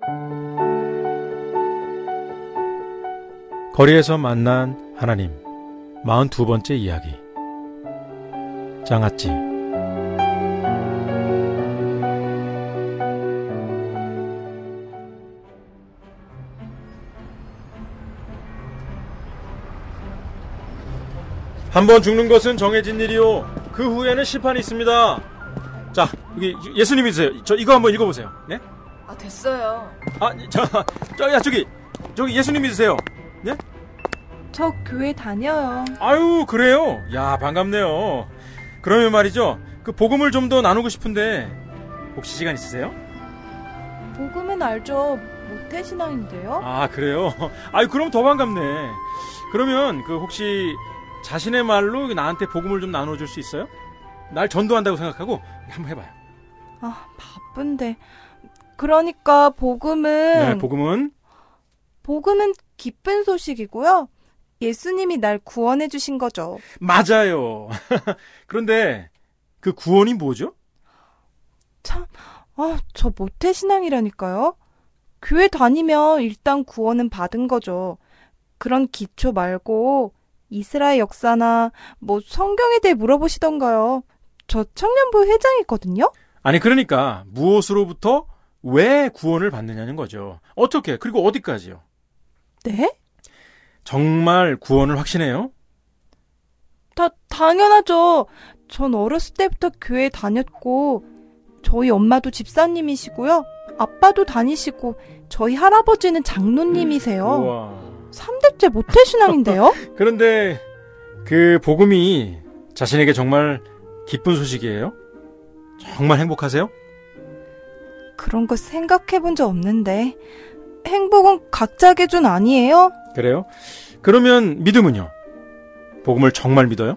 거리에서 만난 하나님 42번째 이야기. 장아찌. 한번 죽는 것은 정해진 일이요, 그 후에는 심판이 있습니다. 자, 여기 예수님 믿으세요. 저 이거 한번 읽어보세요. 네? 아, 됐어요. 저기 예수님 믿으세요. 네? 저 교회 다녀요. 아유, 그래요? 야, 반갑네요. 그러면 말이죠, 그 복음을 좀 더 나누고 싶은데 혹시 시간 있으세요? 복음은 알죠. 모태신앙인데요. 아, 그래요? 아유, 그럼 더 반갑네. 그러면 그 혹시 자신의 말로 나한테 복음을 좀 나눠줄 수 있어요? 날 전도한다고 생각하고 한번 해봐요. 아, 바쁜데. 그러니까 복음은... 네, 복음은 기쁜 소식이고요. 예수님이 날 구원해 주신 거죠. 맞아요. 그런데 그 구원이 뭐죠? 참, 저 모태신앙이라니까요. 교회 다니면 일단 구원은 받은 거죠. 그런 기초 말고 이스라엘 역사나 성경에 대해 물어보시던가요. 저 청년부 회장이거든요. 아니, 그러니까 무엇으로부터 왜 구원을 받느냐는 거죠. 어떻게, 그리고 어디까지요? 네? 정말 구원을 확신해요? 당연하죠. 전 어렸을 때부터 교회 다녔고, 저희 엄마도 집사님이시고요. 아빠도 다니시고, 저희 할아버지는 장로님이세요. 우와. 3대째 모태신앙인데요? 그런데 그 복음이 자신에게 정말 기쁜 소식이에요? 정말 행복하세요? 그런 거 생각해 본 적 없는데, 행복은 각자 기준 아니에요? 그래요? 그러면 믿음은요? 복음을 정말 믿어요?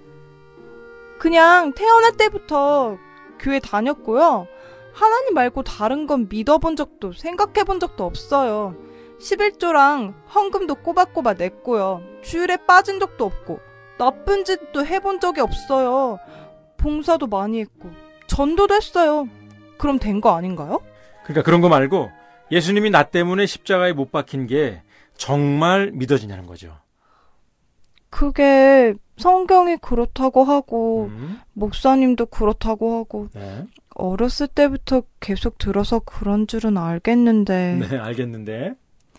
그냥 태어날 때부터 교회 다녔고요. 하나님 말고 다른 건 믿어본 적도 생각해 본 적도 없어요. 11조랑 헌금도 꼬박꼬박 냈고요. 주일에 빠진 적도 없고 나쁜 짓도 해본 적이 없어요. 봉사도 많이 했고 전도도 했어요. 그럼 된 거 아닌가요? 그러니까 그런 거 말고 예수님이 나 때문에 십자가에 못 박힌 게 정말 믿어지냐는 거죠. 그게 성경이 그렇다고 하고 목사님도 그렇다고 하고 네. 어렸을 때부터 계속 들어서 그런 줄은 알겠는데. 네, 알겠는데.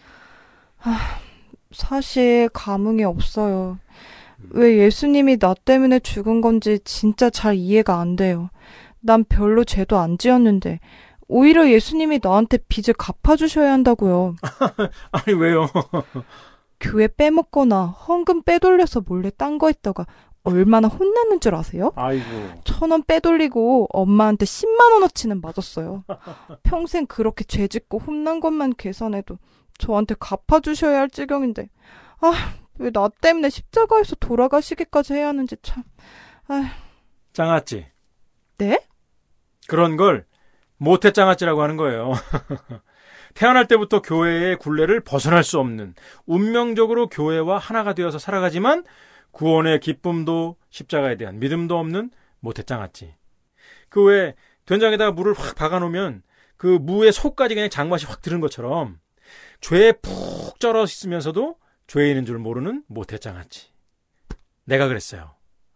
사실 감흥이 없어요. 왜 예수님이 나 때문에 죽은 건지 진짜 잘 이해가 안 돼요. 난 별로 죄도 안 지었는데 오히려 예수님이 나한테 빚을 갚아주셔야 한다고요. 아니, 왜요? 교회 빼먹거나 헌금 빼돌려서 몰래 딴 거 했다가 얼마나 혼났는 줄 아세요? 아이고. 1,000원 빼돌리고 엄마한테 10만 원어치는 맞았어요. 평생 그렇게 죄짓고 혼난 것만 계산해도 저한테 갚아주셔야 할 지경인데 왜 나 때문에 십자가에서 돌아가시기까지 해야 하는지 참. 장아찌. 네? 그런 걸 모태장아찌라고 하는 거예요. 태어날 때부터 교회의 굴레를 벗어날 수 없는, 운명적으로 교회와 하나가 되어서 살아가지만 구원의 기쁨도 십자가에 대한 믿음도 없는 모태장아찌. 그 외에 된장에다가 물을 확 박아놓으면 그 무의 속까지 그냥 장맛이 확 드는 것처럼 죄에 푹 쩔어 있으면서도 죄에 있는 줄 모르는 모태장아찌. 내가 그랬어요.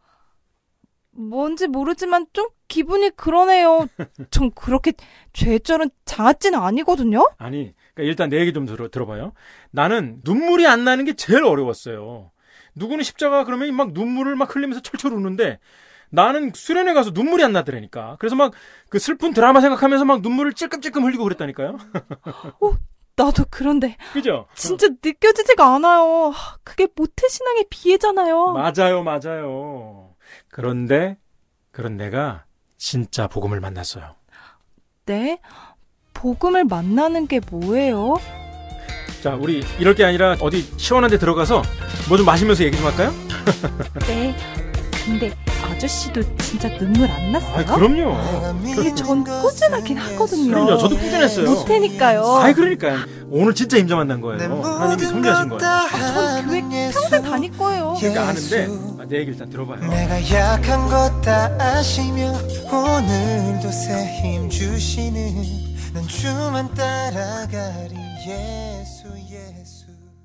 뭔지 모르지만 좀 기분이 그러네요. 전 그렇게 죄쩔은 장아찌는 아니거든요. 아니, 그러니까 일단 내 얘기 좀 들어봐요. 나는 눈물이 안 나는 게 제일 어려웠어요. 누구는 십자가 그러면 막 눈물을 막 흘리면서 철철 우는데 나는 수련회 가서 눈물이 안 나더라니까. 그래서 막 그 슬픈 드라마 생각하면서 막 눈물을 찔끔찔끔 흘리고 그랬다니까요. 나도 그런데. 그죠? 진짜 느껴지지가 않아요. 그게 모태신앙의 비애잖아요. 맞아요. 그런데 그런 내가 진짜 복음을 만났어요. 네? 복음을 만나는 게 뭐예요? 자, 우리 이럴 게 아니라 어디 시원한 데 들어가서 뭐 좀 마시면서 얘기 좀 할까요? 네. 근데 아저씨도 진짜 눈물 안 났어요? 그럼요. 근데 전 꾸준하긴 하거든요. 그럼요. 저도 꾸준했어요. 못해니까요. 그러니까 오늘 진짜 임자 만난 거예요. 하나님이 섭리하신 거예요. 전 교회 평생 다닐 거예요. 그러니까 하는데 내 얘기 일단 들어봐요. 내가 약한 것 다 아시며 오늘도 새 힘 주시는 난 주만 따라가리 예수 예수.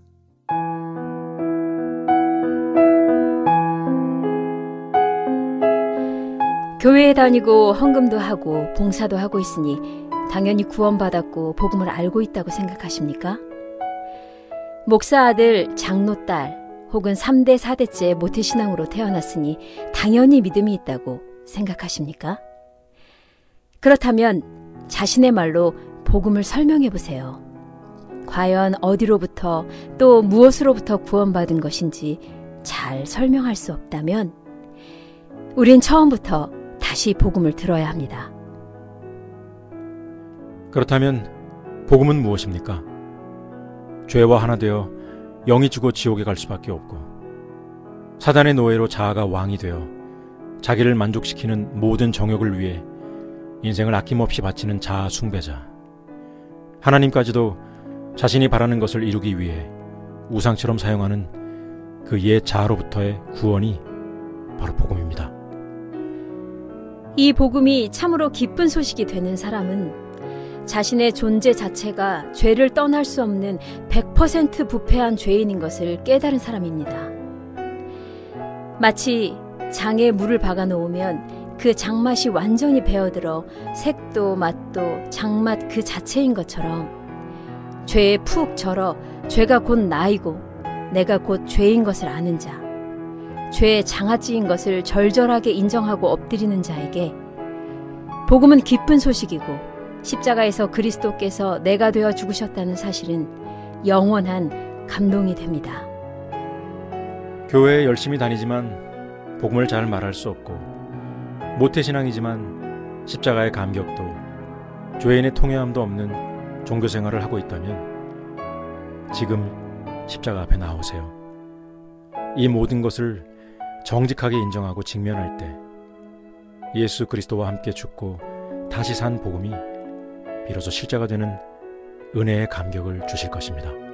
교회에 다니고 헌금도 하고 봉사도 하고 있으니 당연히 구원받았고 복음을 알고 있다고 생각하십니까? 목사 아들, 장로 딸 혹은 3대, 4대째 모태신앙으로 태어났으니 당연히 믿음이 있다고 생각하십니까? 그렇다면 자신의 말로 복음을 설명해 보세요. 과연 어디로부터 또 무엇으로부터 구원받은 것인지 잘 설명할 수 없다면 우린 처음부터 다시 복음을 들어야 합니다. 그렇다면 복음은 무엇입니까? 죄와 하나 되어 영이 죽어 지옥에 갈 수밖에 없고 사단의 노예로 자아가 왕이 되어 자기를 만족시키는 모든 정욕을 위해 인생을 아낌없이 바치는 자아 숭배자, 하나님까지도 자신이 바라는 것을 이루기 위해 우상처럼 사용하는 그 옛 자아로부터의 구원이 바로 복음입니다. 이 복음이 참으로 기쁜 소식이 되는 사람은 자신의 존재 자체가 죄를 떠날 수 없는 100% 부패한 죄인인 것을 깨달은 사람입니다. 마치 장에 물을 박아놓으면 그 장맛이 완전히 배어들어 색도 맛도 장맛 그 자체인 것처럼 죄에 푹 절어 죄가 곧 나이고 내가 곧 죄인 것을 아는 자, 죄의 장아찌인 것을 절절하게 인정하고 엎드리는 자에게 복음은 기쁜 소식이고 십자가에서 그리스도께서 내가 되어 죽으셨다는 사실은 영원한 감동이 됩니다. 교회에 열심히 다니지만 복음을 잘 말할 수 없고 모태신앙이지만 십자가의 감격도 죄인의 통회함도 없는 종교생활을 하고 있다면 지금 십자가 앞에 나오세요. 이 모든 것을 정직하게 인정하고 직면할 때 예수 그리스도와 함께 죽고 다시 산 복음이 비로소 실제가 되는 은혜의 감격을 주실 것입니다.